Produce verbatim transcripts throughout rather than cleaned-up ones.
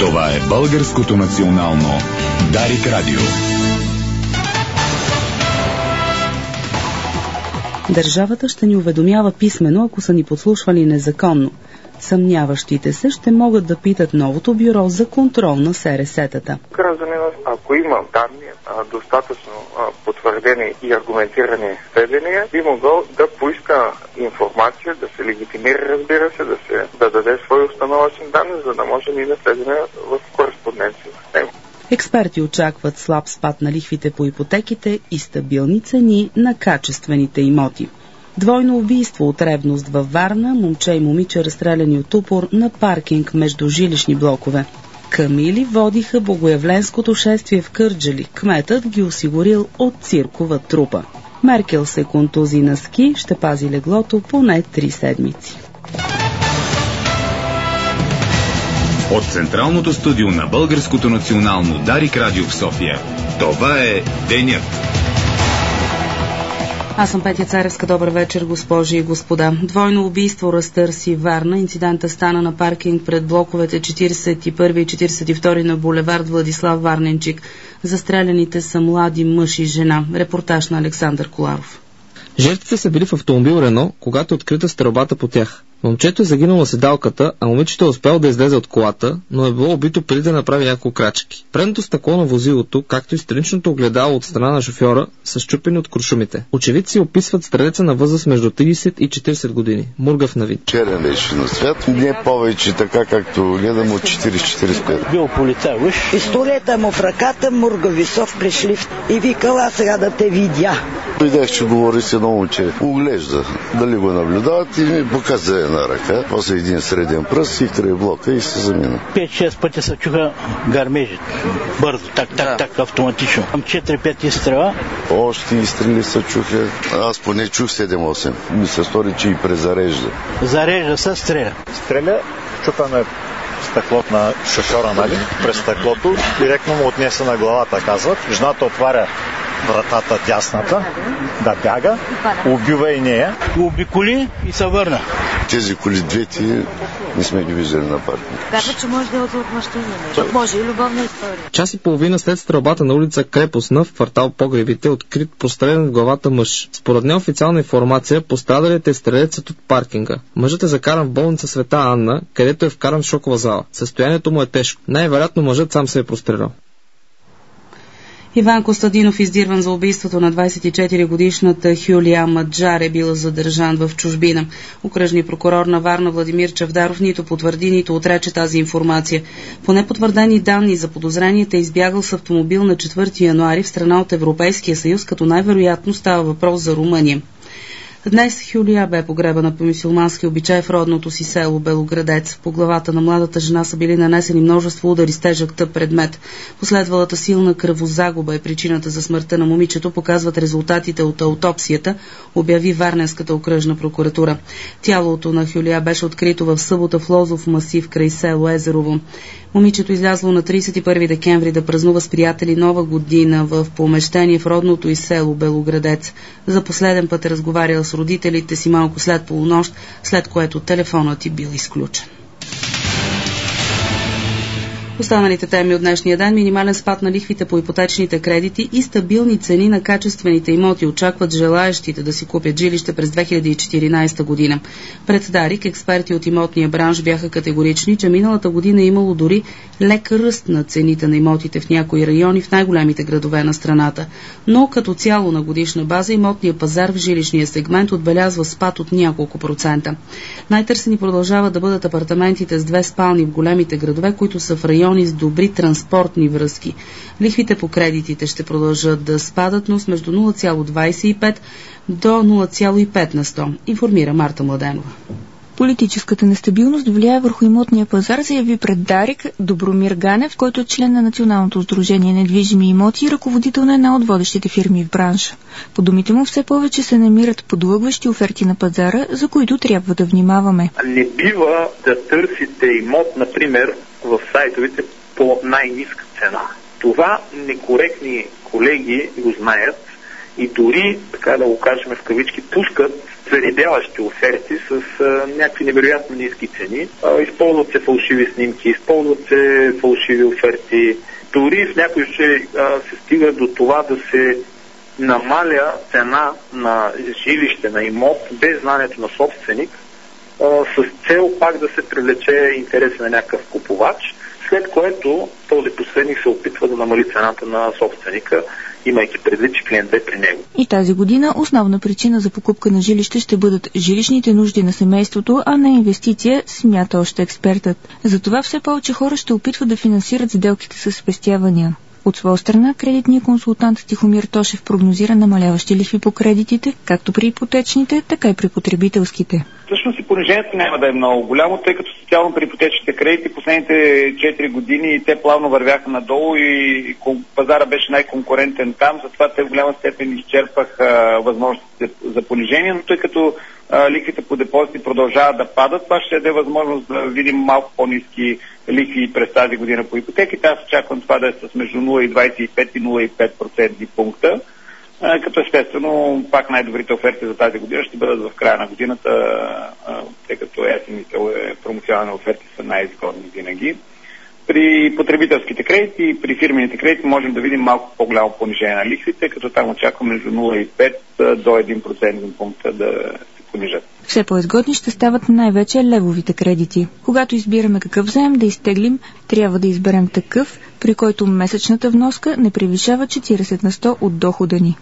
Това е Българското национално Дарик Радио. Държавата ще ни уведомява писмено, ако са ни подслушвали незаконно. Съмняващите се ще могат да питат новото бюро за контрол на СРС-тата. Гражданинът, ако има данни, достатъчно потвърдени и аргументирани сведения, би могъл да поиска информация, да се легитимира, разбира се, да се да даде свои установъчни данни, за да може ние да влезем в кореспонденция с него. Експерти очакват слаб спад на лихвите по ипотеките и стабилни цени на качествените имоти. Двойно убийство от ревност във Варна, момче и момиче разстреляни от упор на паркинг между жилищни блокове. Камили водиха богоявленското шествие в Кърджали. Кметът ги осигурил от циркова трупа. Меркел се контузи на ски, ще пази леглото поне три седмици. От Централното студио на Българското национално Дарик Радио в София. Това е Денят. Аз съм Петя Царевска. Добър вечер, госпожи и господа. Двойно убийство разтърси Варна. Инцидента стана на паркинг пред блоковете четиридесет и първи и четиридесет и втори на булевард Владислав Варненчик. Застреляните са млади мъж и жена. Репортаж на Александър Коларов. Жертвите са били в автомобил Рено, когато е открита стрелбата по тях. Момчето е загинало на седалката, а момичето е успяло да излезе от колата, но е било убито преди да направи няколко крачки. Предното стъкло на возилото, както и страничното огледало от страна на шофьора, са счупени от куршумите. Очевидци описват стрелеца на възраст между тридесет и четиридесет години. Мургав на вид. Черен беше на свят. Не повече така, както гледам от четиридесет четиридесет и пет. Бил полицай, уж. Пистолета му в ръката, Мургависов пришли и викала сега да те видя. Видях, че говори с едно момче. Оглежда дали го наблюдават и ми показа една ръка. После един среден пръст и край блока и се замина. пет-шест пъти се чуха гармежи. Бързо, так, так, так, автоматично. Там четири-пет изстрела. Още изстрели се чуха. Аз поне чух седем-осем. Ми се стори, че и презарежда. Зарежда се, стреля. Стреля, чупаме стъклото на шофьора, нали? През стъклото. Директно му отнесе на главата, казват. Жената отваря вратата дясната, да бяга, убива и нея. Обиколи и се върна. Тези коли двете не сме ги виждали на паркинг. Казва, че може да е от отмъщение. Може и любовна история. Час и половина след стрелбата на улица Крепостна в квартал Погребите открит прострелян в главата мъж. Според неофициална информация, пострадалите е стрелецът от паркинга. Мъжът е закаран в болница Света Анна, където е вкаран в шокова зала. Състоянието му е тежко. Най-вероятно мъжът сам се е прострелял. Иван Костадинов, издирван за убийството на двадесет и четири годишната Хюлия Маджар, е бил задържан в чужбина. Окръжният прокурор на Варна Владимир Чавдаров нито потвърди, нито отрече тази информация. По непотвърдени данни за подозренията е избягал с автомобил на четвърти януари в страна от Европейския съюз, като най-вероятно става въпрос за Румъния. Днес Хюлия бе погребана по мюсюлмански обичай в родното си село Белоградец. По главата на младата жена са били нанесени множество удари с тежък тъп предмет. Последвалата силна кръвозагуба е причината за смъртта на момичето, показват резултатите от аутопсията, обяви Варненската окръжна прокуратура. Тялото на Хюлия беше открито в събота в Лозов масив край село Езерово. Момичето излязло на тридесет и първи декември да празнува с приятели Нова година в помещение в родното й село Белоградец. За последен път е разговарял с родителите си малко след полунощ, след което телефонът й бил изключен. Останалите теми от днешния ден: минимален спад на лихвите по ипотечните кредити и стабилни цени на качествените имоти очакват желаещите да си купят жилище през две хиляди и четиринадесета година. Пред Дарик експерти от имотния бранш бяха категорични, че миналата година е имало дори лек ръст на цените на имотите в някои райони в най-големите градове на страната. Но като цяло на годишна база имотния пазар в жилищния сегмент отбелязва спад от няколко процента. Най-търсени продължават да бъдат апартаментите с две спални в големите градове, които са в райони с добри транспортни връзки. Лихвите по кредитите ще продължат да спадат, но с между нула цяло двадесет и пет до нула цяло и пет на сто, информира Марта Младенова. Политическата нестабилност влияе върху имотния пазар, заяви пред Дарик Добромир Ганев, който е член на Националното сдружение недвижими имоти и ръководител на една от водещите фирми в бранша. По думите му, все повече се намират подлъгващи оферти на пазара, за които трябва да внимаваме. Не бива да търсите имот, например, в сайтовете по най-ниска цена. Това некоректни колеги го знаят и дори, така да го кажем в кавички, пускат зарибяващи оферти с а, някакви невероятно ниски цени. А, използват се фалшиви снимки, използват се фалшиви оферти. Дори в някои случаи се стига до това да се намаля цена на жилище, на имот, без знанието на собственик, а, с цел пак да се привлече интереса на някакъв купувач, след което този посредник се опитва да намали цената на собственика, имайки предвид, че клиент е при него. И тази година основна причина за покупка на жилище ще бъдат жилищните нужди на семейството, а не инвестиция, смята още експертът. Затова все повече хора ще опитват да финансират сделките с спестявания. От своя страна, кредитният консултант Тихомир Тошев прогнозира намаляващи лихви по кредитите, както при ипотечните, така и при потребителските. Всъщност и понижението няма да е много голямо, тъй като специално при ипотечните кредити последните четири години те плавно вървяха надолу и пазара беше най-конкурентен там, затова те в голяма степен изчерпаха възможностите за понижение, но тъй като а, лихвите по депозити продължават да падат, това ще даде възможност да видим малко по-ниски лихви през тази година по ипотеките. Аз очаквам това да е с между нула цяло двадесет и пет и нула цяло пет процентни пункта. Като естествено пак най-добрите оферти за тази година ще бъдат в края на годината, тъй като есенните промоционални оферти са най-изгодни винаги. При потребителските кредити и при фирмените кредити можем да видим малко по-голямо понижение на лихвите, като там очакваме между нула цяло пет до един процентен пункт да се понижат. Все по-изгодни ще стават най-вече левовите кредити. Когато избираме какъв заем да изтеглим, трябва да изберем такъв, при който месечната вноска не превишава четиридесет на сто от дохода ни.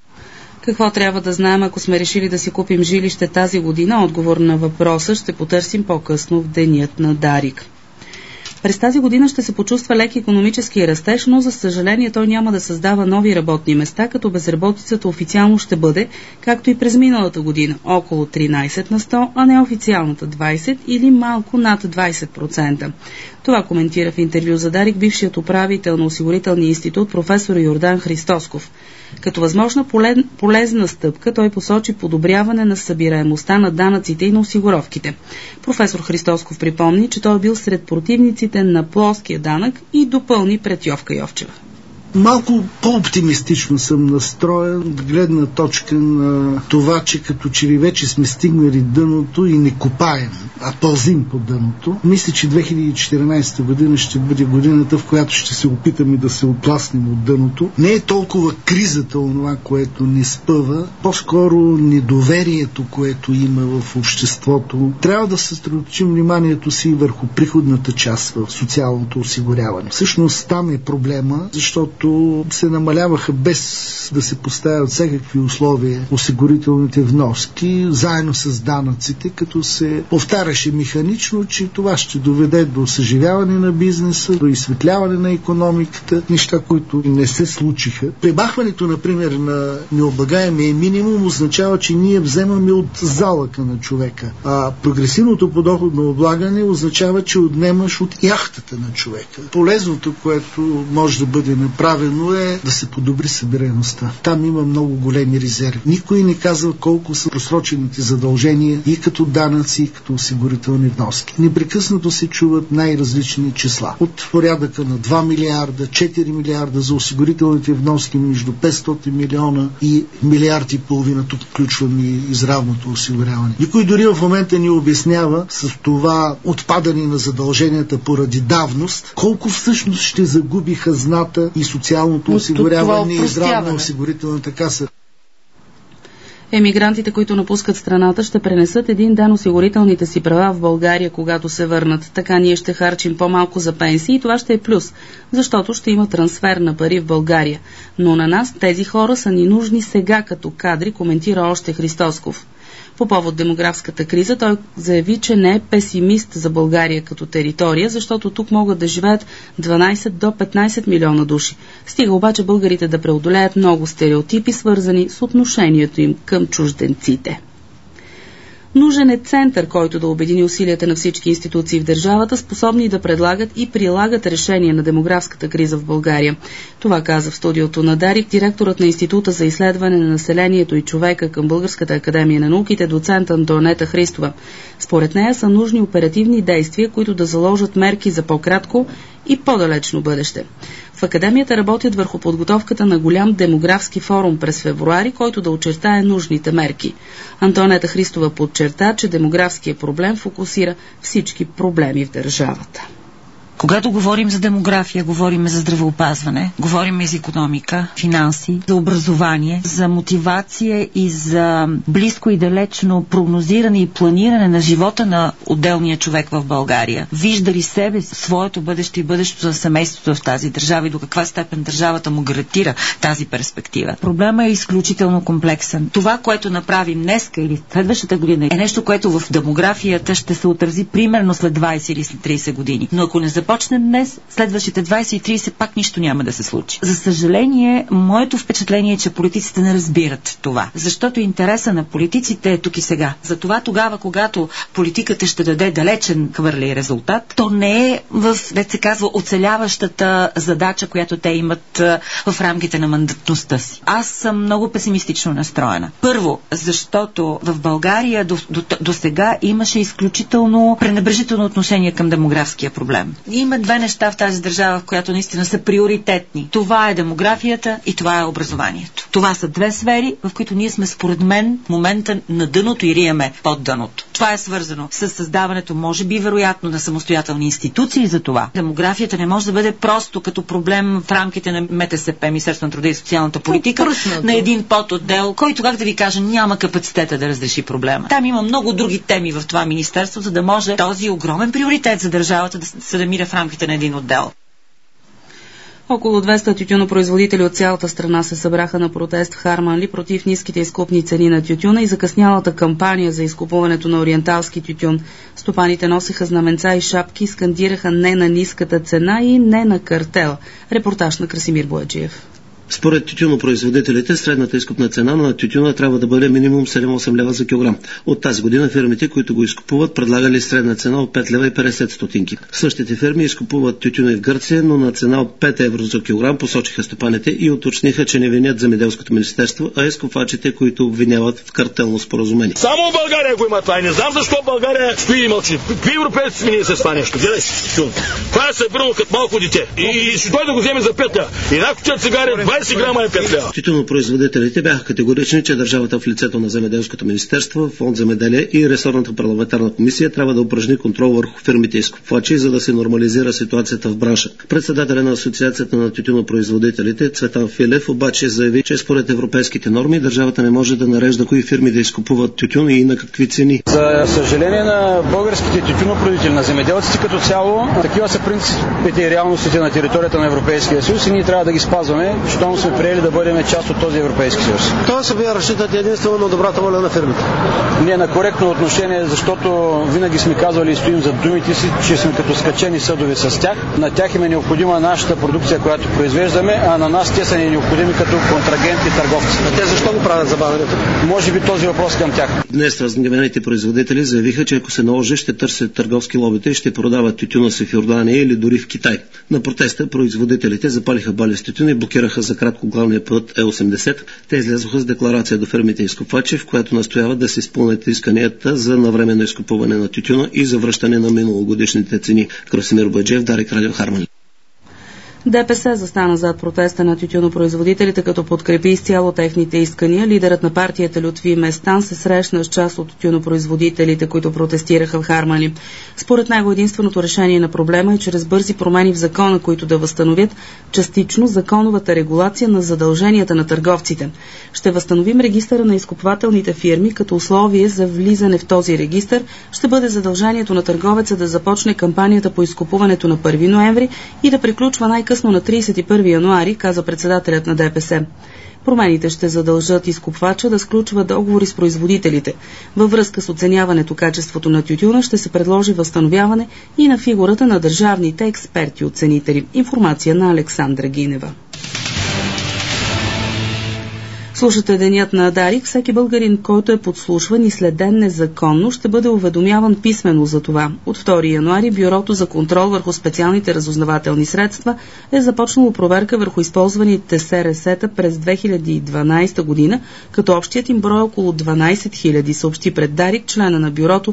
Какво трябва да знаем, ако сме решили да си купим жилище тази година? Отговор на въпроса ще потърсим по-късно в денят на Дарик. През тази година ще се почувства лек икономически растеж, но за съжаление той няма да създава нови работни места, като безработицата официално ще бъде, както и през миналата година, около тринадесет на сто, а не официалната двадесет или малко над двадесет процента. Това коментира в интервю за Дарик бившият управител на Осигурителния институт професор Йордан Христосков. Като възможна полезна стъпка той посочи подобряване на събираемостта на данъците и на осигуровките. Професор Христосков припомни, че той е бил сред противниците на плоския данък и допълни пред Йовка Йовчева. Малко по-оптимистично съм настроен от гледна точка на това, че като че ли вече сме стигнали дъното и не копаем, а пълзим по дъното. Мисля, че две хиляди и четиринадесета година ще бъде годината, в която ще се опитаме да се отласнем от дъното. Не е толкова кризата онова, което не спъва, по-скоро недоверието, което има в обществото. Трябва да съсредоточим вниманието си върху приходната част в социалното осигуряване. Всъщност там е проблема, защото се намаляваха без да се поставят всякакви условия осигурителните вноски, заедно с данъците, като се повтаряше механично, че това ще доведе до съживяване на бизнеса, до изсветляване на икономиката, неща, които не се случиха. Премахването, например, на необлагаемия минимум означава, че ние вземаме от залъка на човека, а прогресивното подоходно облагане означава, че отнемаш от яхтата на човека. Полезното, което може да бъде направено, е да се подобри събираемостта. Там има много големи резерви. Никой не казва колко са просрочените задължения и като данъци, и като осигурителни вноски. Непрекъснато се чуват най-различни числа. От порядъка на два милиарда, четири милиарда за осигурителните вноски, между петстотин милиона и милиард и половина. Тук включвам и изравното осигуряване. Никой дори в момента ни обяснява с това отпадане на задълженията поради давност, колко всъщност ще загуби хазната и социалното осигуряване и здравно-осигурителната каса. Емигрантите, които напускат страната, ще пренесат един ден осигурителните си права в България, когато се върнат. Така ние ще харчим по-малко за пенсии и това ще е плюс, защото ще има трансфер на пари в България. Но на нас тези хора са ни нужни сега като кадри, коментира още Христосков. По повод демографската криза той заяви, че не е песимист за България като територия, защото тук могат да живеят дванадесет до петнадесет милиона души. Стига обаче българите да преодолеят много стереотипи, свързани с отношението им към чужденците. Нужен е център, който да обедини усилията на всички институции в държавата, способни да предлагат и прилагат решения на демографската криза в България. Това каза в студиото на Дарик директорът на Института за изследване на населението и човека към Българската академия на науките, доцент Антоанета Христова. Според нея са нужни оперативни действия, които да заложат мерки за по-кратко и по-далечно бъдеще. В Академията работят върху подготовката на голям демографски форум през февруари, който да очертае нужните мерки. Антонета Христова подчерта, че демографският проблем фокусира всички проблеми в държавата. Когато говорим за демография, говорим за здравеопазване, говорим за икономика, финанси, за образование, за мотивация и за близко и далечно прогнозиране и планиране на живота на отделния човек в България. Вижда ли себе, своето бъдеще и бъдещето за семейството в тази държава и до каква степен държавата му гарантира тази перспектива. Проблема е изключително комплексен. Това, което направим днеска или следващата година, е нещо, което в демографията ще се отрази примерно след двайсет или след трийсет години. Но ако не започнем днес, следващите двайсет и трийсет пак нищо няма да се случи. За съжаление, моето впечатление е, че политиците не разбират това. Защото интереса на политиците е тук и сега. Затова тогава, когато политиката ще даде далечен хвърли резултат, то не е в, дето се казва, оцеляващата задача, която те имат в рамките на мандатността си. Аз съм много песимистично настроена. Първо, защото в България до, до, до сега имаше изключително пренебрежително отношение към демографския проблем. Има две неща в тази държава, в която наистина са приоритетни. Това е демографията и това е образованието. Това са две сфери, в които ние сме, според мен, в момента на дъното и риеме под дъното. Това е свързано с създаването, може би, вероятно, на самостоятелни институции за това. Демографията не може да бъде просто като проблем в рамките на МТСП, Министерството на труда и социалната политика, Пръснато. на един подотдел, който, как да ви кажа, няма капацитета да разреши проблема. Там има много други теми в това министерство, за да може този огромен приоритет за държавата да се намира в рамките на един отдел. Около двеста тютюнопроизводители от цялата страна се събраха на протест в Харманли против ниските изкупни цени на тютюна и закъснялата кампания за изкупуването на ориенталски тютюн. Стопаните носеха знаменца и шапки, скандираха не на ниската цена и не на картел. Репортаж на Красимир Бояджиев. Според тютюнопроизводителите, средната изкупна цена на тютюна трябва да бъде минимум седем-осем лева за килограм. От тази година фирмите, които го изкупуват, предлагали средна цена от пет лева и петдесет стотинки. Същите фирми изкупуват тютюна и в Гърция, но на цена от пет евро за килограм, посочиха стопаните и уточниха, че не винят земеделското министерство, а изкупвачите, които обвиняват в картелно споразумение. Само в България го има това и не знам защо България стои и мълчи. Какви европейци сме ние с това нещо? Гледай си тютюн. Това е събрано като малко дете. И ще дойде да го вземе за пет лева. И една кутия цигари двайсет грама е пет лева. Тютюнопроизводителите бяха категорични, че държавата в лицето на земеделското министерство, фонд земеделие и ресорната парламентарна комисия трябва да упражни контрол върху фирмите изкупвачи, за да се нормализира ситуацията в бранша. Председателя на Асоциацията на тютюнопроизводителите Цветан Филев обаче заяви, че според европейските норми държавата не може да нарежда кои фирми да изкупуват тютюн и на какви цени. За съжаление на българските тютюнопроизводители, на земеделците като цяло, такива са принципите и реалностите на територията на Европейския съюз и ние трябва да ги спазваме, щом сме приели да бъдем част от този Европейски съюз. Тоест вие разчитате единствено на добрата воля на фирмите? Не, на коректно отношение, защото винаги сме казвали и стоим за думите си, че сме като скачени съдове с тях. На тях им е необходима нашата продукция, която произвеждаме, а на нас те са ни необходими като контрагенти и търговци. А те защо го правят забавянето? Може би този въпрос към тях. Днес разгневените производители заявиха, че ако се наложи, ще търсят търговски лобита и ще продават тютюна си в Йордания или дори в Китай. На протеста производителите запалиха бали с тютюн и блокираха за кратко главния път Е осемдесет. Те излязоха с декларация до фирмите изкупвачи, в която настояват да се изпълнят исканията за навременно изкупуване на тютюна и за връщане на миналогодишните цени. Красимир Бояджиев, Дарик Радио, Харманли. ДПС застана зад протеста на тютюнопроизводителите, като подкрепи изцяло техните искания. Лидерът на партията Лютви Местан се срещна с част от тютюнопроизводителите, които протестираха в Харманли. Според него единственото решение на проблема е чрез бързи промени в закона, които да възстановят частично законовата регулация на задълженията на търговците. Ще възстановим регистъра на изкупвателните фирми, като условие за влизане в този регистър ще бъде задължението на търговеца да започне кампанията по изкупуването на първи ноември и да приключва най-късно на тридесет и първи януари, каза председателят на ДПС. Промените ще задължат изкупвача да сключва договори с производителите. Във връзка с оценяването качеството на тютюна ще се предложи възстановяване и на фигурата на държавните експерти-оценители. Информация на Александра Гинева. Слушате Денят на Дарик. Всеки българин, който е подслушван и следен незаконно, ще бъде уведомяван писмено за това. От втори януари Бюрото за контрол върху специалните разузнавателни средства е започнало проверка върху използваните СРС-та през две хиляди и дванадесета година, като общият им брой около дванадесет хиляди, съобщи пред Дарик члена на Бюрото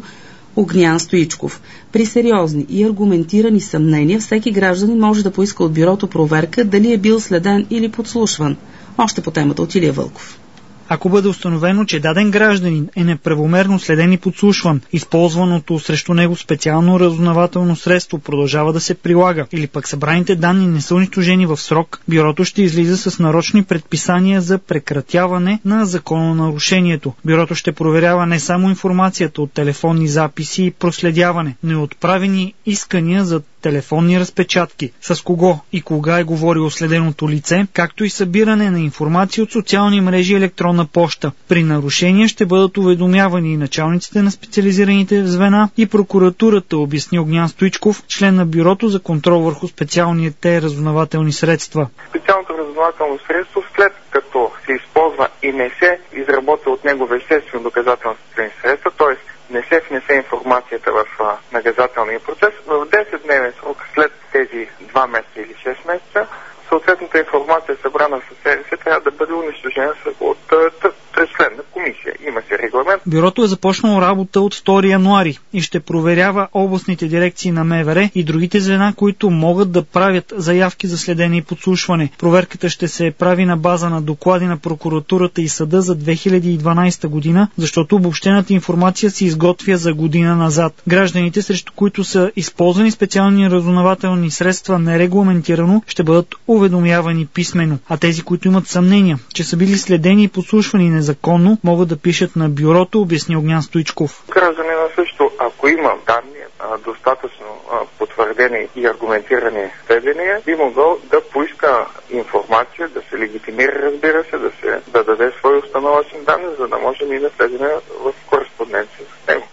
Огнян Стоичков. При сериозни и аргументирани съмнения всеки гражданин може да поиска от бюрото проверка дали е бил следен или подслушван. Още по темата от Илия Вълков. Ако бъде установено, че даден гражданин е неправомерно следен и подслушван, използваното срещу него специално разузнавателно средство продължава да се прилага или пък събраните данни не са унищожени в срок, бюрото ще излиза с нарочни предписания за прекратяване на закононарушението. Бюрото ще проверява не само информацията от телефонни записи и проследяване, но и отправени искания за телефонни разпечатки, с кого и кога е говорило следеното лице, както и събиране на информация от социални мрежи и електронна поща. При нарушения ще бъдат уведомявани и началниците на специализираните звена и прокуратурата, обясни Огнян Стоичков, член на Бюрото за контрол върху специалните разузнавателни средства. Специалното разузнавателно средство, след като се използва и не се изработва от него веществено доказателствени средства, т.е. не се внесе информацията в а, наказателния процес, в десетдневен срок след тези два месеца или шест месеца, съответната информация, събрана със себе си, трябва да бъде унищожена от следна комисия. Има си регламент. Бюрото е започнало работа от втори януари и ще проверява областните дирекции на МВР и другите звена, които могат да правят заявки за следене и подслушване. Проверката ще се прави на база на доклади на прокуратурата и съда за две хиляди и дванадесета година, защото обобщената информация се изготвя за година назад. Гражданите, срещу които са използвани специални разузнавателни средства нерегламентирано, ще бъдат уведомявани писмено, а тези, които имат съмнения, че са били следени и подслушвани незаконно, могат да пишат на бюрото, обясни Огнян Стоичков. Гражданина също, ако има данни, достатъчно потвърдени и аргументирани сведения, би могъл да поиска информация, да се легитимира, разбира се, да се да даде свои установъчни данни, за да можем и да влезем в кореспонденция с него.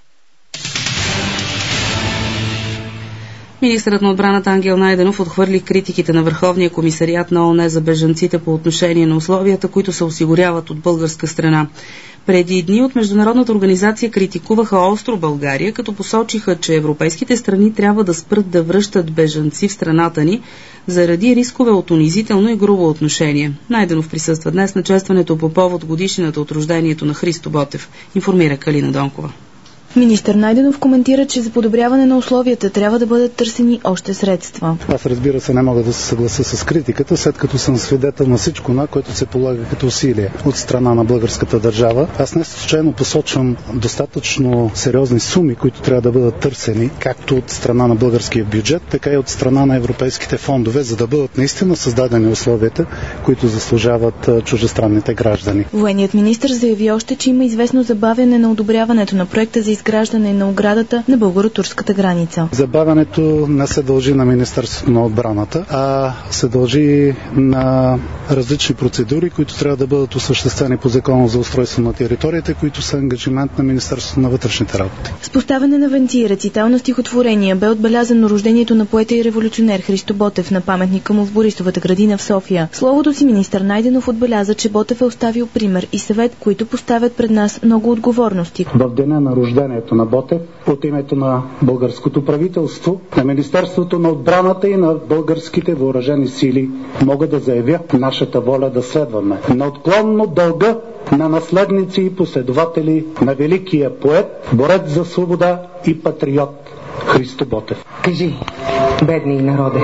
Министърът на отбраната Ангел Найденов отхвърли критиките на Върховния комисариат на ООН за бежанците по отношение на условията, които се осигуряват от българска страна. Преди дни от международната организация критикуваха остро България, като посочиха, че европейските страни трябва да спрат да връщат бежанци в страната ни заради рискове от унизително и грубо отношение. Найденов присъства днес на честването по повод годишнината от рождението на Христо Ботев, информира Калина Донкова. Министър Найденов коментира, че за подобряване на условията трябва да бъдат търсени още средства. Аз, разбира се, не мога да се съглася с критиката, след като съм свидетел на всичко, на което се полага като усилие от страна на българската държава. Аз не случайно посочвам достатъчно сериозни суми, които трябва да бъдат търсени, както от страна на българския бюджет, така и от страна на европейските фондове, за да бъдат наистина създадени условията, които заслужават чуждестранните граждани. Военният министър заяви още, че има известно забавяне на одобряването на проекта за изграждане на оградата на българо-турската граница. Забавянето не се дължи на Министерството на отбраната, а се дължи на различни процедури, които трябва да бъдат осъществени по Закона за устройство на територията, които са ангажимент на Министерството на вътрешните работи. С поставяне на венци, рецитал стихотворения бе отбелязано рождението на поета и революционер Христо Ботев на паметника му в Борисовата градина в София. Словото си министър Найденов отбеляза, че Ботев е оставил пример и съвет, които поставят пред нас много отговорности. В деня на рождението на Ботев, от името на българското правителство, на Министерството на отбраната и на българските въоръжени сили, мога да заявя нашата воля да следваме неотклонно дълга на наследници и последователи на великия поет, борец за свобода и патриот Христо Ботев. Кажи, бедни народе,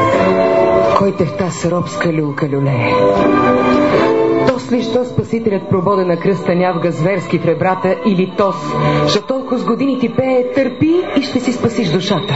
кой те в тази робска люлка люлее? Тос ли, що спасителят пробода на кръста нявга зверски в ребрата, или тос, що толкова с години ти пее, търпи и ще си спасиш душата?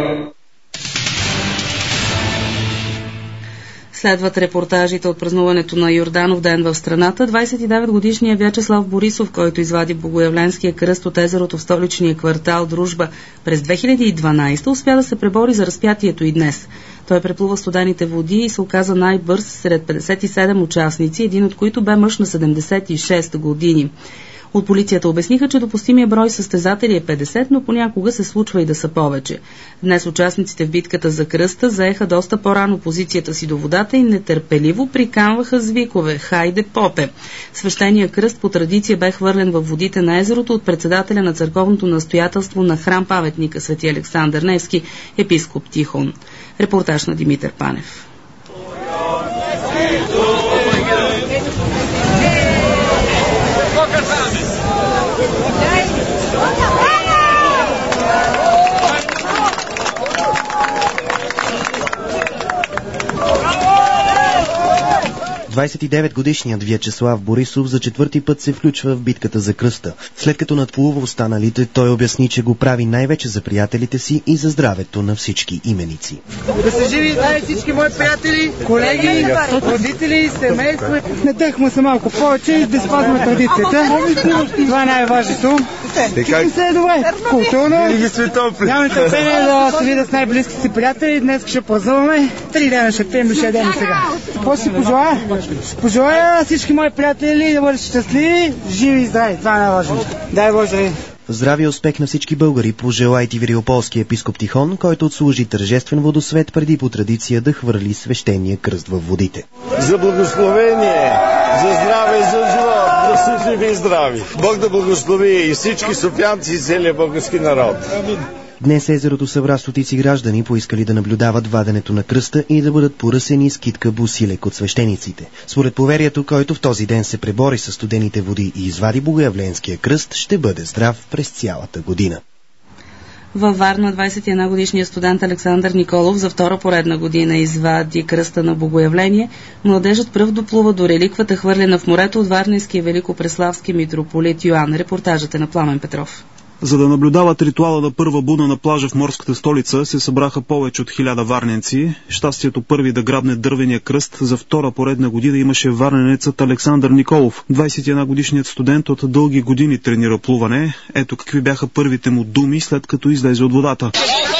Следват репортажите от празнуването на Йорданов ден в страната. двадесет и девет годишният Вячеслав Борисов, който извади Богоявленския кръст от езерото в столичния квартал Дружба през две хиляди и дванадесета, успя да се пребори за разпятието и днес. Той преплува студените води и се оказа най-бърз сред петдесет и седем участници, един от които бе мъж на седемдесет и шест години. От полицията обясниха, че допустимия брой състезатели е петдесет, но понякога се случва и да са повече. Днес участниците в битката за кръста заеха доста по-рано позицията си до водата и нетърпеливо приканваха с викове «Хайде, попе!». Свещения кръст по традиция бе хвърлен във водите на езерото от председателя на църковното настоятелство на храм-паметника Свети Александър Невски, епископ Тихон. Репортаж на Димитър Панев. двадесет и девет годишният Вячеслав Борисов за четвърти път се включва в битката за кръста. След като надплува останалите, той обясни, че го прави най-вече за приятелите си и за здравето на всички именици. Да са живи дай всички мои приятели, колеги, родители, семейство. Надъхме се малко повече и да спазваме традицията. Това е най-важното. Чувствам се добре, културно. Нямаме търпение да се видя с най-близките си приятели. Днес ще празнуваме. Три дена ще пием ще ядем сега. Какво си пожелая? Ще пожелая всички мои приятели да бъдат щастливи, живи и здрави. Това е най-важното. Дай Боже. Здрави и успех на всички българи пожела и Тивриополски епископ Тихон, който отслужи тържествен водосвет преди по традиция да хвърли свещения кръст във водите. За благословение, за здраве, за живот, да са живи и здрави. Бог да благослови и всички софиянци и целия български народ. Днес езерото събра стотици граждани, поискали да наблюдават ваденето на кръста и да бъдат поръсени с китка бусилек от свещениците. Според поверието, който в този ден се пребори с студените води и извади богоявленския кръст, ще бъде здрав през цялата година. Във Варна двадесет и една годишният студент Александър Николов за втора поредна година извади кръста на Богоявление. Младежът пръв доплува до реликвата, хвърлена в морето от варненския великопреславски митрополит Йоан. Репортажът е на Пламен Петров. За да наблюдават ритуала на първа буна на плажа в морската столица се събраха повече от хиляда варненци. Щастието първи да грабне дървения кръст за втора поредна година имаше варненецът Александър Николов. двадесет и една годишният студент от дълги години тренира плуване. Ето какви бяха първите му думи след като излезе от водата.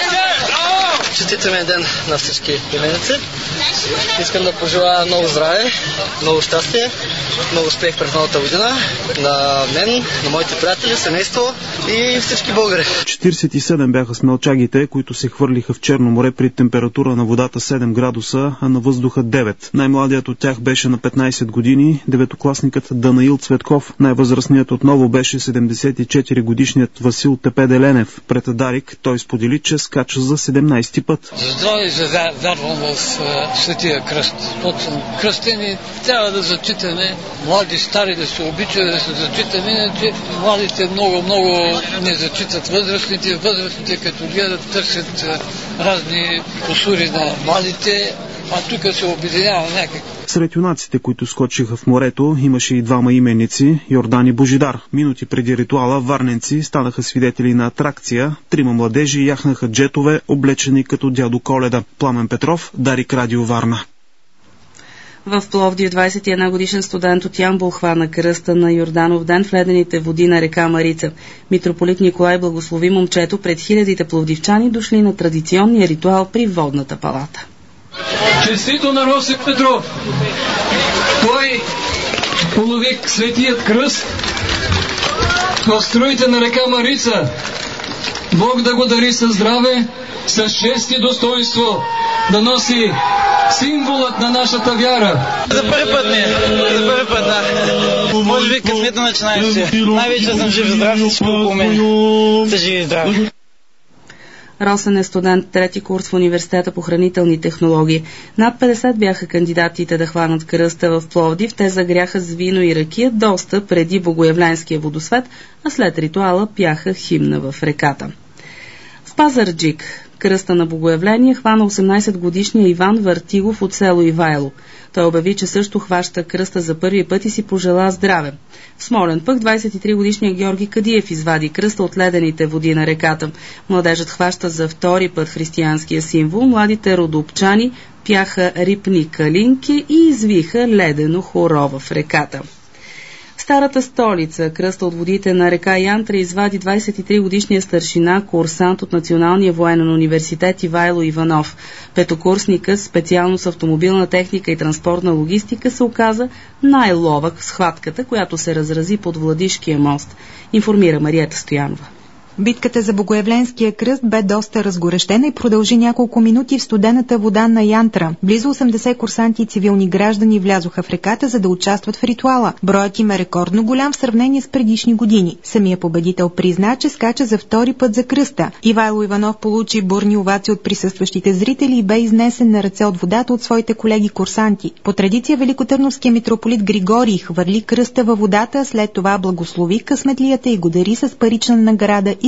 Честитен ден на всички именици. Искам да пожелая много здраве, много щастие, много успех през новата година на мен, на моите приятели, семейство и всички българи. четиридесет и седем бяха смелчагите, които се хвърлиха в Черно море при температура на водата седем градуса, а на въздуха девет. Най-младият от тях беше на петнадесет години, деветокласникът Данаил Цветков. Най-възрастният отново беше седемдесет и четири годишният Васил Тепеделенев. Пред Дарик той сподели, че скача за седемнадесети път. За здраве вярвам в Светия кръст. Защото съм кръстен и трябва да зачитаме млади, стари да се обичат, да се зачитаме, иначе младите много, много не зачитат възрастните. Възрастните като гледат търсят разни кусури на младите, а тук се обединява някак. Сред юнаците, които скочиха в морето, имаше и двама именици – Йордан и Божидар. Минути преди ритуала варненци станаха свидетели на атракция. Трима младежи яхнаха джетове, облечени като дядо Коледа. Пламен Петров, Дарик, Радио Варна. В Пловдив двадесет и една годишен студент от Ямбол хвана кръста на Йорданов ден в ледените води на река Марица. Митрополит Николай благослови момчето пред хилядите пловдивчани, дошли на традиционния ритуал при водната палата. Честито на Росип Петров! Той полови светият кръст в струите на река Марица. Бог да го дари със здраве, с чест и достоинство, да носи символът на нашата вяра. За първи път не, за първи път, да. Може би късмето начинаеше. Най-вече съм жив и здрав, всичко около мен са живи и здрави. Росен е студент трети курс в Университета по хранителни технологии. Над петдесет бяха кандидатите да хванат кръста в Пловдив. Те загряха с вино и ракия доста преди Богоявленския водосвет, а след ритуала пяха химна в реката. В Пазарджик кръста на Богоявление хвана осемнадесетгодишния Иван Вартигов от село Ивайло. Той обяви, че също хваща кръста за първи път и си пожела здраве. В Смолян пък двадесет и тригодишният Георги Кадиев извади кръста от ледените води на реката. Младежът хваща за втори път християнския символ. Младите родопчани пяха рипни калинки и извиха ледено хоро в реката. В старата столица кръста от водите на река Янтра извади двадесет и тригодишния старшина, курсант от Националния военен университет Ивайло Иванов. Петокурсникът, специално с автомобилна техника и транспортна логистика, се оказа най-ловък в схватката, която се разрази под Владишкия мост, информира Мариета Стоянова. Битката за Богоявленския кръст бе доста разгорещена и продължи няколко минути в студената вода на Янтра. Близо осемдесет курсанти и цивилни граждани влязоха в реката, за да участват в ритуала. Броят им е рекордно голям в сравнение с предишни години. Самия победител призна, че скача за втори път за кръста. Ивайло Иванов получи бурни овации от присъстващите зрители и бе изнесен на ръце от водата от своите колеги курсанти. По традиция великотърновския митрополит Григорий хвърли кръста във водата, след това благослови късметлията и го дари с парична награда и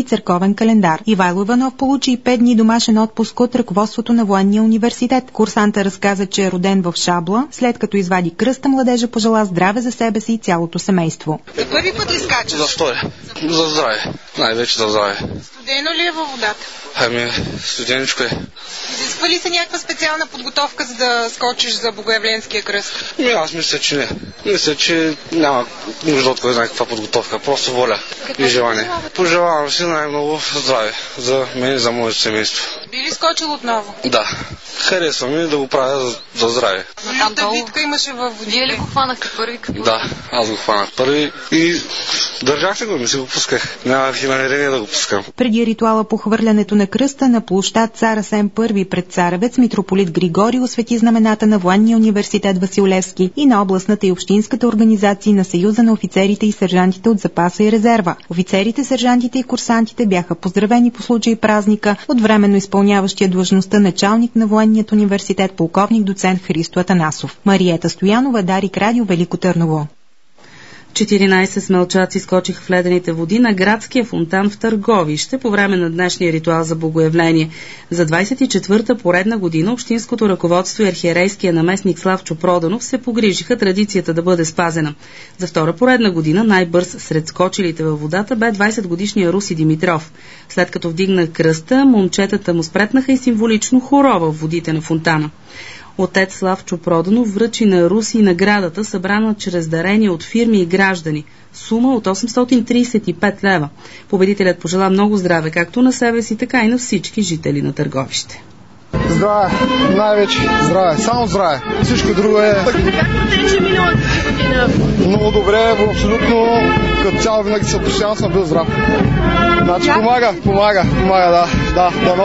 и църковен календар. Ивайло Иванов получи и пет дни домашен отпуск от ръководството на Военния университет. Курсанта разказа, че е роден в Шабла. След като извади кръста, младежа пожела здраве за себе си и цялото семейство. За първи път ли скачаш? За втори. За здраве. Най-вече за здраве. Студено ли е във водата? Ами, студеничко е. Изисква ли се някаква специална подготовка, за да скочиш за Богоявленския кръст? Ми, аз мисля, че не. Мисля, че няма нужда от кой знае каква подготовка. Просто воля и желание. Пожелавам си най-много здраве за мен и за моето семейство. Би ли скочил отново? Да. Харесвам ми да го правя за, за здраве. Люта битка имаше във водите. Вие ли го хванахте първи? Като... Да, аз го хванах първи и държах се го, не си го пусках. Нямах и намерение да го пускам. Преди ритуала по хвърлянето на кръста на площад Цар Асен първи пред Царевец, митрополит Григорий освети знамената на Военния университет Васил Левски и на областната и общинската организации на Съюза на офицерите и сержантите от запаса и резерва. Офицерите, сержантите и курсантите бяха поздравени по случай празника от временно изпълняващия длъжността началник на Военният университет полковник доцент Христо Атанасов. Мариета Стоянова, Дарик, Радио, Велико Търново. четиринайсет смелчаци скочиха в ледените води на градския фонтан в Търговище по време на днешния ритуал за Богоявление. За двайсет и четвърта поредна година общинското ръководство и архиерейския наместник Славчо Проданов се погрижиха традицията да бъде спазена. За втора поредна година най-бърз сред скочилите във водата бе двайсетгодишния Руси Димитров. След като вдигна кръста, момчетата му спретнаха и символично хорова в водите на фонтана. Отец Славчо Проданов връчи на Руси наградата, събрана чрез дарения от фирми и граждани. Сума от осемстотин трийсет и пет лева. Победителят пожела много здраве както на себе си, така и на всички жители на Търговище. Здраве, най-вече здраве, само здраве. Всичко друго е... Как протече миналата година? Много добре, абсолютно, като цяло винаги съм постоянно съм бил здрав. Значи помага, помага, помага, да, да, дано.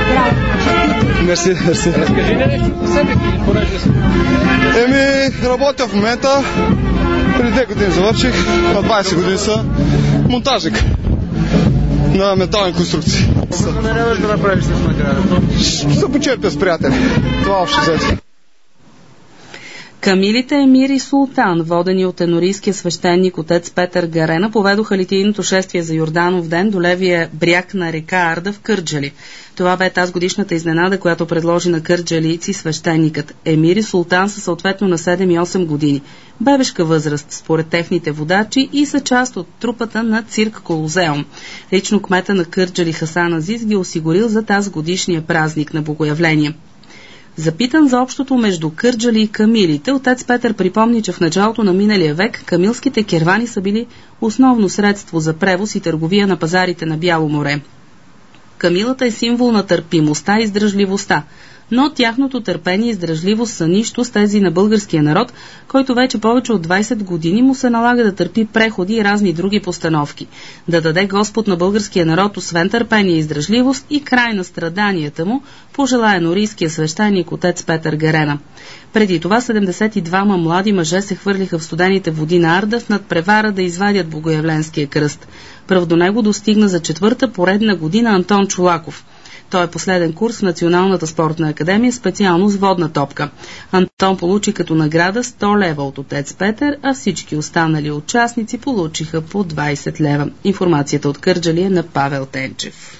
Мерси, мерси. Разкажи ли нещо за себе, понеже си? Еми, работя в момента, преди две години завърших, на двайсет години са монтажник на метални конструкции. Какво намеряваш да направиш с наградата? Ще се почерпя с приятели. Това общо взето. Камилите Емир и Султан, водени от енорийския свещеник отец Петър Гарена, поведоха литийното шествие за Йорданов ден до левия бряг на река Арда в Кърджали. Това бе тази годишната изненада, която предложи на кърджалийци свещеникът. Емир и Султан са съответно на седем и осем години. Бебешка възраст, според техните водачи, и са част от трупата на цирк Колозеум. Лично кмета на Кърджали Хасан Азиз ги осигурил за тази годишния празник на Богоявление. Запитан за общото между Кърджали и камилите, отец Петър припомни, че в началото на миналия век камилските кервани са били основно средство за превоз и търговия на пазарите на Бяло море. Камилата е символ на търпимостта и издръжливостта, но тяхното търпение и издръжливост са нищо с тези на българския народ, който вече повече от двайсет години му се налага да търпи преходи и разни други постановки. Да даде Господ на българския народ освен търпение и издръжливост и край на страданията му, пожелая норийския свещеник отец Петър Гарена. Преди това седемдесет и двама млади мъже се хвърлиха в студените води на Арда в надпревара да извадят Богоявленския кръст. Пръв до него достигна за четвърта поредна година Антон Чолаков. Той е последен курс в Националната спортна академия, специално с водна топка. Антон получи като награда сто лева от отец Петър, а всички останали участници получиха по двайсет лева. Информацията от Кърджали е на Павел Тенчев.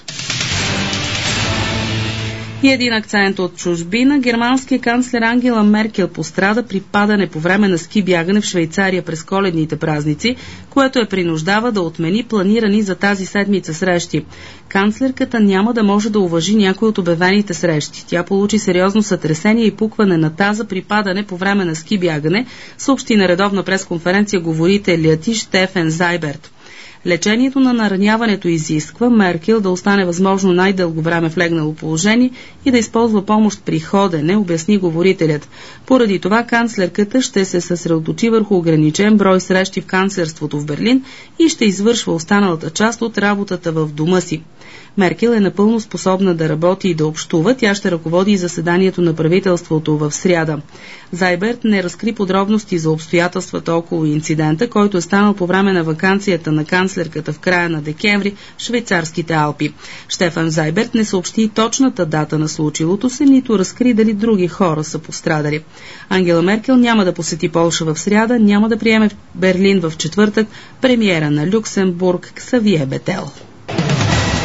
И един акцент от чужбина. Германският канцлер Ангела Меркел пострада при падане по време на ски бягане в Швейцария през коледните празници, което я принуждава да отмени планирани за тази седмица срещи. Канцлерката няма да може да уважи някои от обявените срещи. Тя получи сериозно сътресение и пукване на таза при падане по време на ски бягане, съобщи на редовна пресконференция говорителят ти Штефен Зайберт. Лечението на нараняването изисква Меркел да остане възможно най-дълго време в легнало положение и да използва помощ при ходене, обясни говорителят. Поради това канцлерката ще се съсредоточи върху ограничен брой срещи в канцлерството в Берлин и ще извършва останалата част от работата в дома си. Меркел е напълно способна да работи и да общува. Тя ще ръководи и заседанието на правителството в сряда. Зайберт не разкри подробности за обстоятелствата около инцидента, който е станал по време на ваканцията на канцлерката в края на декември в швейцарските Алпи. Штефан Зайберт не съобщи и точната дата на случилото се, нито разкри дали други хора са пострадали. Ангела Меркел няма да посети Полша в сряда, няма да приеме в Берлин в четвъртък премиера на Люксембург Ксавие Бетел.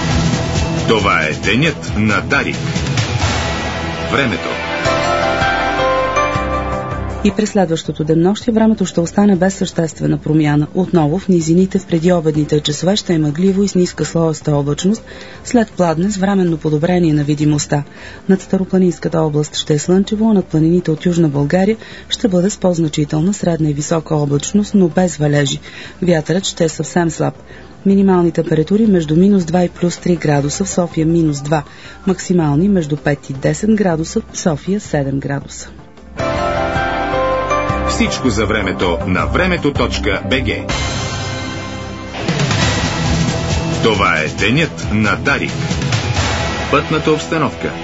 Това е денят на Дарик. Времето. И през следващото денонощие времето ще остане без съществена промяна. Отново в низините в предиобедните часове ще е мъгливо и с ниска слоеста облачност, след пладне с временно подобрение на видимостта. Над Старопланинската област ще е слънчево, а над планините от Южна България ще бъде с по-значителна средна и висока облачност, но без валежи. Вятърът ще е съвсем слаб. Минимални температури между минус два и плюс три градуса, в София минус два. Максимални между пет и десет градуса, в София седем градуса. Всичко за времето на времето точка би джи. Това е денят на Дарик. Пътната обстановка.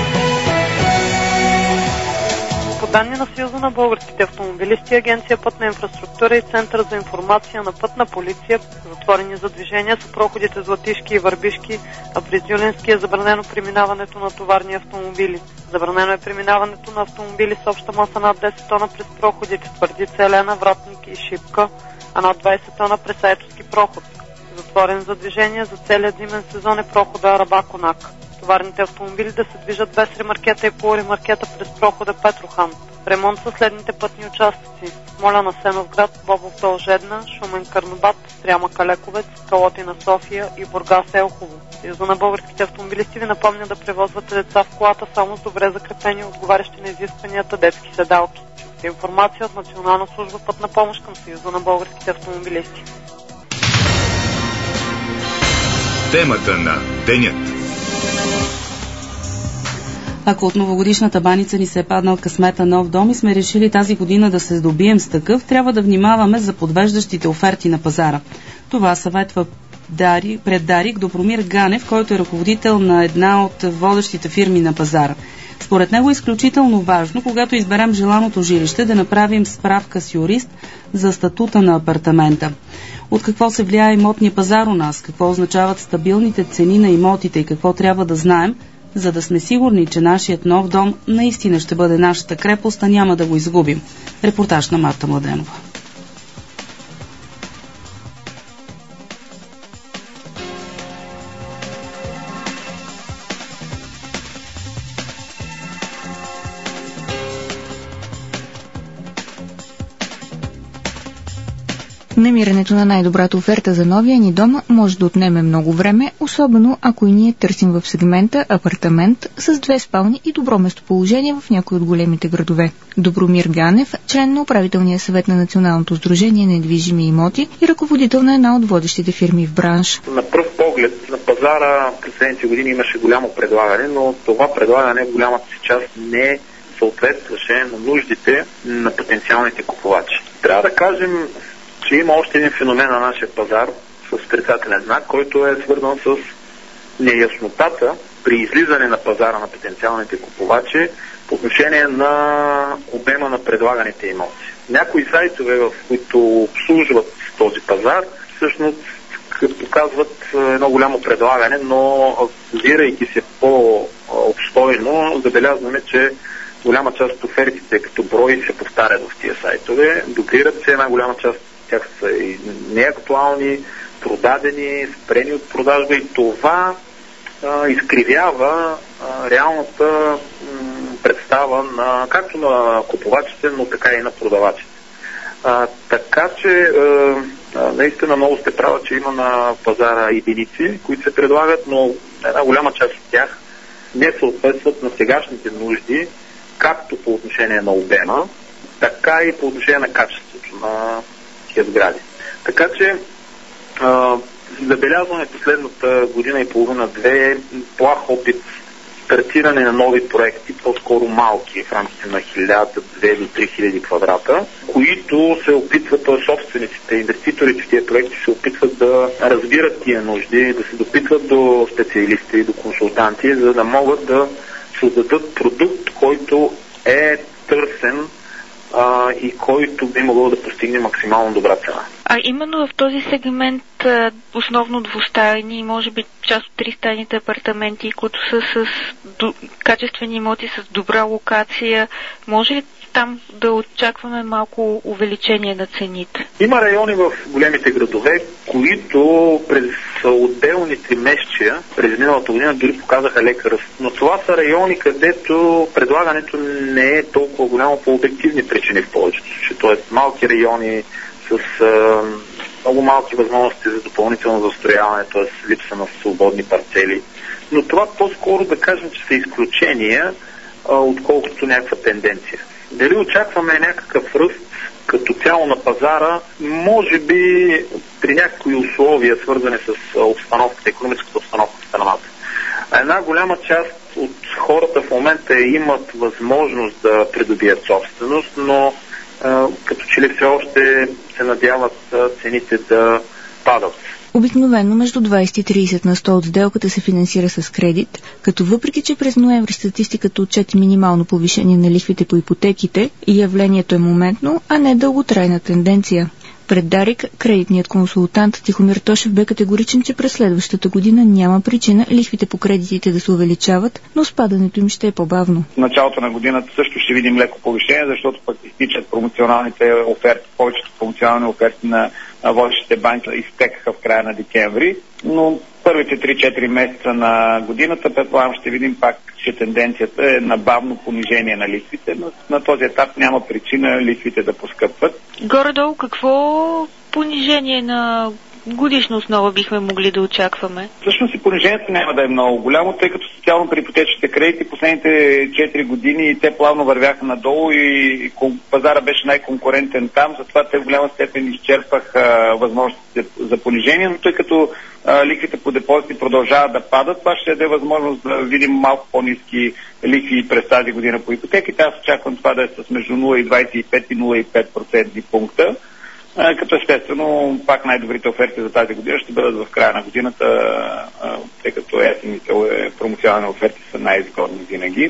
По данни на Съюза на българските автомобилисти, Агенция Пътна инфраструктура и Център за информация на Пътна полиция, затворени за движение са проходите Златишки и Върбишки, а при Зюлински е забранено преминаването на товарни автомобили. Забранено е преминаването на автомобили с обща маса над десет тона през проходите Твърдица, Елена, Вратник и Шипка, а над двадесет тона през Айтовски проход. Затворен за движение за целия зимен сезон е прохода Арабаконак. Товарните автомобили да се движат без ремаркета и полуремаркета през прохода Петрохан. Ремонт са следните пътни участъци: Смолян Асеновград, Бобов дол Жедна, Шумен Карнобат, Стряма Калековец, Калотина София и Бургас Елхово. Съюза на българските автомобилисти ви напомня да превозвате деца в колата само с добре закрепени, отговарящи на изискванията детски седалки. Чухте информация от Национална служба Пътна помощ към Съюза на българските автомобилисти. Темата на денят. Ако от новогодишната баница ни се е паднал късмета нов дом и сме решили тази година да се здобием с такъв, трябва да внимаваме за подвеждащите оферти на пазара. Това съветва Дари, пред Дарик Добромир Ганев, който е ръководител на една от водещите фирми на пазара. Според него е изключително важно, когато изберем желаното жилище, да направим справка с юрист за статута на апартамента. От какво се влияе имотния пазар у нас, какво означават стабилните цени на имотите и какво трябва да знаем, за да сме сигурни, че нашият нов дом наистина ще бъде нашата крепост, а няма да го изгубим. Репортаж на Марта Младенова. Намирането на най-добрата оферта за новия ни дом може да отнеме много време, особено ако и ние търсим в сегмента апартамент с две спални и добро местоположение в някои от големите градове. Добромир Ганев, член на управителния съвет на Националното сдружение на недвижими имоти и ръководител на една от водещите фирми в бранш. На пръв поглед на пазара през последните години имаше голямо предлагане, но това предлагане в голямата си част не съответстваше на нуждите на потенциалните купувачи. Трябва да кажем, че има още един феномен на нашия пазар с отрицателен знак, който е свързан с неяснотата при излизане на пазара на потенциалните купувачи по отношение на обема на предлаганите имоти. Някои сайтове, в които обслужват този пазар, всъщност показват едно голямо предлагане, но взирайки се по-обстойно, забелязваме, че голяма част от офертите като брой се повтарят в тия сайтове, дублират се, една голяма част тях са и неактуални, продадени, спрени от продажба и това а, изкривява а, реалната м, представа на, както на купувачите, но така и на продавачите. А, така че а, а, наистина много сте права, че има на пазара единици, които се предлагат, но една голяма част от тях не съответстват на сегашните нужди, както по отношение на обема, така и по отношение на качеството на сгради. Така че а, забелязваме последната година и половина-две плах опит стартиране на нови проекти, по-скоро малки, в рамките на хиляда, две до три хиляди квадрата, които се опитват, т.е. собствениците, инвеститорите в тия проекти се опитват да разбират тия нужди, да се допитват до специалисти, до консултанти, за да могат да създадат продукт, който е търсен а, и който би могъл да постигне максимално добра цена. А именно в този сегмент основно двустайни и може би част от тристайните апартаменти, които са с до... качествени имоти с добра локация, може ли там да очакваме малко увеличение на цените? Има райони в големите градове, които през отделните месечия през миналата година дори показаха лек ръст. Но това са райони, където предлагането не е толкова голямо по обективни причини в повечето случаи. Тоест малки райони с а, много малки възможности за допълнително застрояване, т.е. липса на свободни парцели. Но това по-скоро да кажем, че са изключения, а, отколкото някаква тенденция. Дали очакваме някакъв ръст като цяло на пазара, може би при някакви условия, свързани с обстановката, икономическата обстановка в страната. Една голяма част от хората в момента имат възможност да придобият собственост, но а, като че ли все още се надяват а, цените да падат. Обикновено между двайсет и трийсет на сто от сделката се финансира с кредит, като въпреки че през ноември статистиката отчете минимално повишение на лихвите по ипотеките и явлението е моментно, а не дълготрайна тенденция. Пред Дарик, кредитният консултант Тихомир Тошев бе категоричен, че през следващата година няма причина лихвите по кредитите да се увеличават, но спадането им ще е по-бавно. В началото на годината също ще видим леко повишение, защото пък изтичат промоционалните оферти, повечето промоционални оферти на водещите банки изтекаха в края на декември, но първите три-четири месеца на годината, предполагам, ще видим пак, че тенденцията е на бавно понижение на лихвите, но на този етап няма причина лихвите да поскъпват. Горе-долу какво понижение на годишна основа бихме могли да очакваме? Всъщност и понижението няма да е много голямо, тъй като специално при ипотечните кредити последните четири години те плавно вървяха надолу и пазара беше най-конкурентен там, затова те в голяма степен изчерпаха възможностите за понижение, но тъй като а, лихвите по депозити продължават да падат, това ще даде възможност да видим малко по-ниски лихви през тази година по ипотеките. Аз очаквам това да е с между нула цяло двайсет и пет и нула цяло и пет процентни пункта. Като естествено, пак най-добрите оферти за тази година ще бъдат в края на годината, тъй като есенните промоционални оферти са най-изгодни винаги.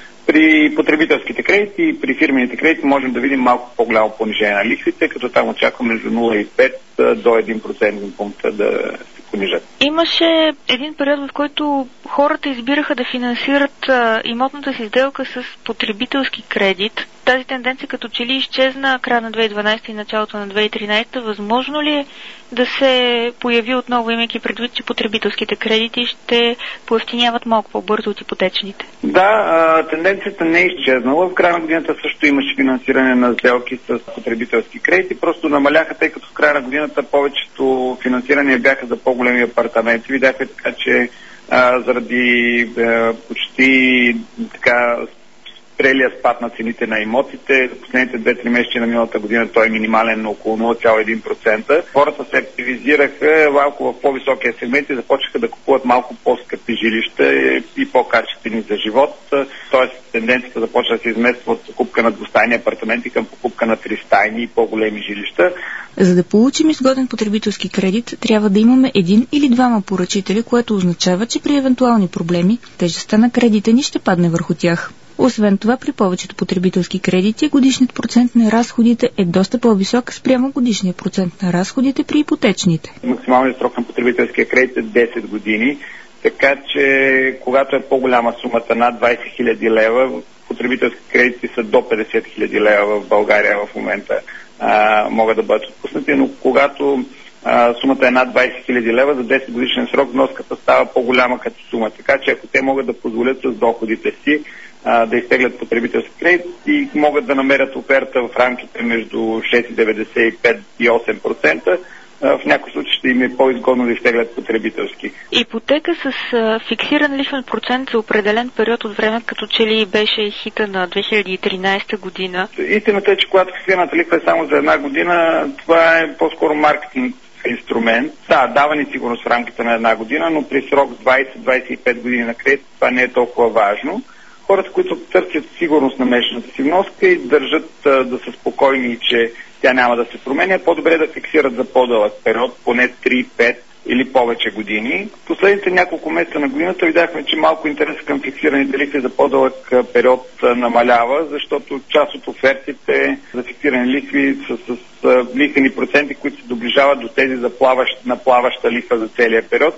При потребителските кредити и при фирмените кредити можем да видим малко по-голямо понижение на лихвите, като там очакваме между нула цяло и пет до един процентен пункт да се понижат. Имаше един период, в който хората избираха да финансират а, имотната си сделка с потребителски кредит. Тази тенденция като че ли изчезна края на две хиляди и дванадесета и началото на две хиляди и тринадесета. Възможно ли е да се появи отново, имайки предвид, че потребителските кредити ще поевтиняват малко по-бързо от ипотечните? Да, а, тенденцията не е изчезнала. В края на годината също имаше финансиране на сделки с потребителски кредити. Просто намаляха, тъй като в края на годината повечето финансирания бяха за по-големи апартаменти. Видяхме така, че а, заради а, почти така спрелия спад на цените на имотите. За последните две-три месеца на миналата година той е минимален на около нула цяло един процента. Хората се активизираха малко в по-високия сегмент и започнаха да купуват малко по-скъпи жилища и по-качествени за живот. Тоест тенденцията започва да се измества от покупка на двустайни апартаменти към покупка на тристайни и по-големи жилища. За да получим изгоден потребителски кредит, трябва да имаме един или двама поръчители, което означава, че при евентуални проблеми тежестта на кредита ни ще падне върху тях. Освен това, при повечето потребителски кредити годишният процент на разходите е доста по-висок спрямо годишния процент на разходите при ипотечните. Максималният срок на потребителския кредит е десет години, така че когато е по-голяма сумата над двайсет хиляди лева, потребителски кредити са до петдесет хиляди лева в България в момента а, могат да бъдат отпуснати, но когато а, сумата е над двайсет хиляди лева, за десет годишен срок вноската става по-голяма като сума, така че ако те могат да позволят с доходите си да изтеглят потребителски кредит и могат да намерят оферта в рамките между шест цяло деветдесет и пет и осем процента, в някои случаи ще им е по-изгодно да изтеглят потребителски. Ипотека с а, фиксиран лихвен процент за определен период от време, като че ли беше хита на две хиляди и тринадесета година? Истината е, че когато фиксираната лихва е само за една година, това е по-скоро маркетинг инструмент. Да, дава ни сигурност в рамките на една година, но при срок двайсет до двайсет и пет години на кредит това не е толкова важно. Хората, които търсят сигурност на месечната си вноска и държат а, да са спокойни, че тя няма да се променя, по-добре да фиксират за по-дълъг период, поне три, пет или повече години. Последните няколко месеца на годината видяхме, че малко интерес към фиксираните лихви за по-дълъг период а, намалява, защото част от офертите за фиксирани лихви са с а, лихвени проценти, които се доближават до тези за плаващ, на плаваща лихва за целия период.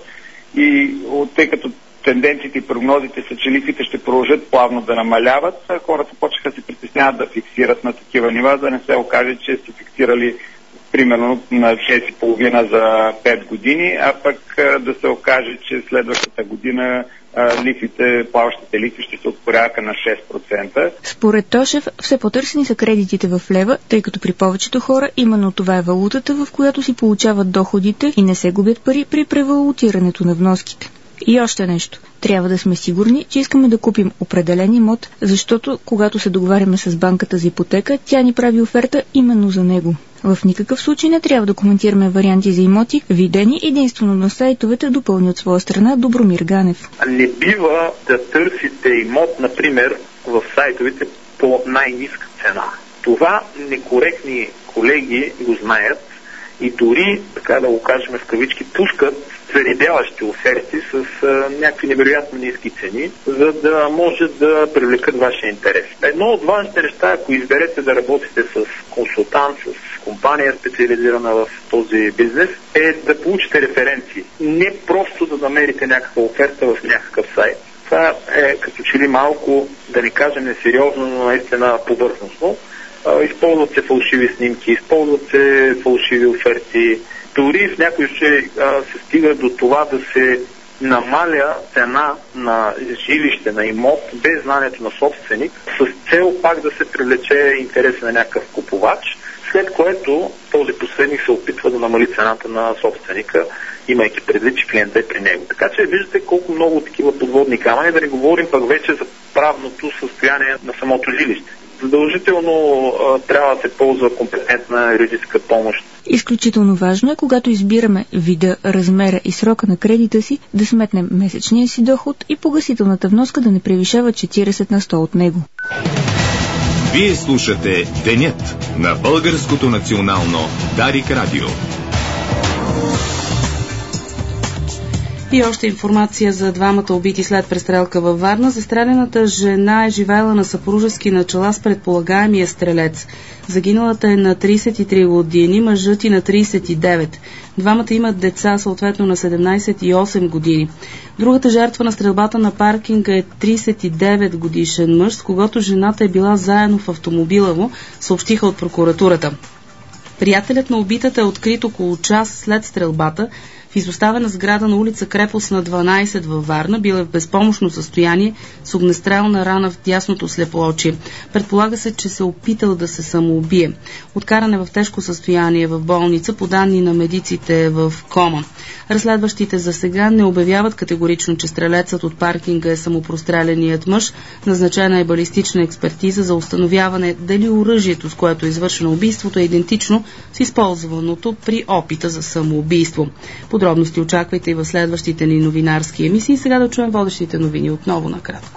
И тъй като тенденциите и прогнозите са, че лихвите ще продължат плавно да намаляват, хората почнаха да се притесняват притесняват да фиксират на такива нива, да не се окаже, че са фиксирали примерно на шест и половина за пет години, а пък да се окаже, че следващата година лихвите, плаващите лихви ще се ускоряха на шест процента. Според Тошев, все по-търсени са кредитите в лева, тъй като при повечето хора именно това е валутата, в която си получават доходите и не се губят пари при превалутирането на вноските. И още нещо. Трябва да сме сигурни, че искаме да купим определен имот, защото когато се договаряме с банката за ипотека, тя ни прави оферта именно за него. В никакъв случай не трябва да коментираме варианти за имоти, видени единствено на сайтовете, допълни от своя страна Добромир Ганев. Не бива да търсите имот, например, в сайтовете по най-ниска цена. Това некоректни колеги го знаят и дори, така да го кажем в кавички, пускат царевделащи оферти с а, някакви невероятно ниски цени, за да може да привлекат вашия интерес. Едно от важните неща, ако изберете да работите с консултант, с компания специализирана в този бизнес, е да получите референции. Не просто да намерите някаква оферта в някакъв сайт. Това е като че ли малко, да не кажем несериозно, но наистина повърхностно. Използват се фалшиви снимки, използват се фалшиви оферти. Дори в някои случаи се стига до това да се намаля цена на жилище, на имот, без знанието на собственик, с цел пак да се привлече интереса на някакъв купувач, след което този посредник се опитва да намали цената на собственика, имайки предвид, че клиента е при него. Така че виждате колко много такива подводни камъни, да не говорим пък вече за правното състояние на самото жилище. Задължително а, трябва да се ползва компетентна юридическа помощ. Изключително важно е, когато избираме вида, размера и срока на кредита си, да сметнем месечния си доход и погасителната вноска да не превишава четиридесет на сто от него. Вие слушате Денят на Българското национално Дарик Радио. И още информация за двамата убити след престрелка във Варна. Застрелената жена е живеела на съпружески начала с предполагаемия стрелец. Загиналата е на тридесет и три години, мъжът и на тридесет и девет. Двамата имат деца, съответно на седемнадесет и осем години. Другата жертва на стрелбата на паркинга е тридесет и девет годишен мъж, с когото жената е била заедно в автомобила му, съобщиха от прокуратурата. Приятелят на убитата е открит около час след стрелбата в изоставена сграда на улица Крепостна дванадесет във Варна. Бил е в безпомощно състояние с огнестрелна рана в дясното слепоочие. Предполага се, че се опитал да се самоубие. Откаран е в тежко състояние в болница, по данни на медиците в кома. Разследващите за сега не обявяват категорично, че стрелецът от паркинга е самопростреленият мъж. Назначена е балистична експертиза за установяване дали оръжието, с което е извършено убийството, е идентично с използваното при опита за самоубийство. Подробности очаквайте и в следващите ни новинарски емисии. Сега да чуем водещите новини отново накратко.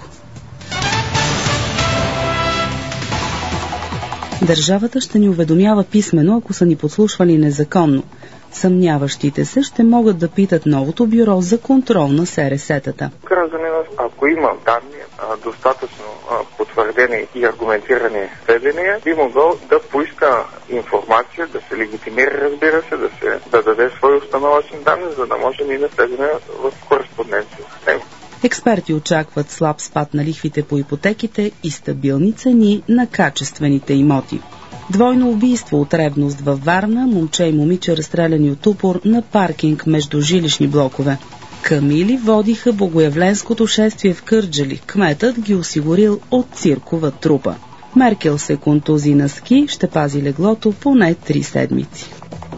Държавата ще ни уведомява писмено, ако са ни подслушвали незаконно. Съмняващите се ще могат да питат новото бюро за контрол на СРС-тата. Гражданинът, ако има данни, достатъчно потвърдени и аргументирани сведения, би могъл да поиска информация, да се легитимира, разбира се, да се да даде свои установъчни данни, за да може ние да влезем в кореспонденция с него. Експерти очакват слаб спад на лихвите по ипотеките и стабилни цени на качествените имоти. Двойно убийство от ревност във Варна, момче и момиче разстреляни от упор на паркинг между жилищни блокове. Камили водиха богоявленското шествие в Кърджали. Кметът ги осигурил от циркова трупа. Меркел се контузи на ски, ще пази леглото поне три седмици.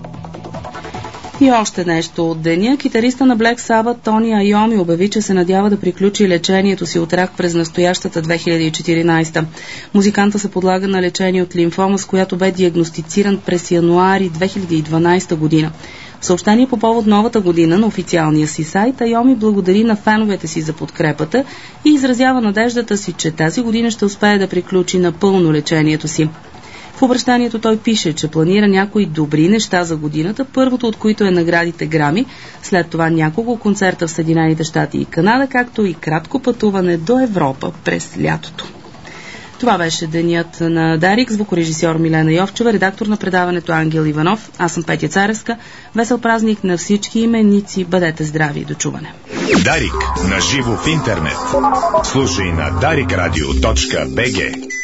И още нещо от деня. Китариста на Black Sabbath Тони Айоми обяви, че се надява да приключи лечението си от рак през настоящата две хиляди и четиринадесета. Музиканта се подлага на лечение от лимфома, с която бе диагностициран през януари две хиляди и дванадесета година. В съобщение по повод новата година на официалния си сайт, Айоми благодари на феновете си за подкрепата и изразява надеждата си, че тази година ще успее да приключи напълно лечението си. В обращанието той пише, че планира някои добри неща за годината, първото от които е наградите Грами, след това няколко концерта в Съединените щати и Канада, както и кратко пътуване до Европа през лятото. Това беше денят на Дарик, звукорежисьор Милена Йовчева, редактор на предаването Ангел Иванов. Аз съм Петя Царевска. Весел празник на всички именици. Бъдете здрави и до чуване. Дарик на живо в интернет. Слушай на дарик радио точка би джи.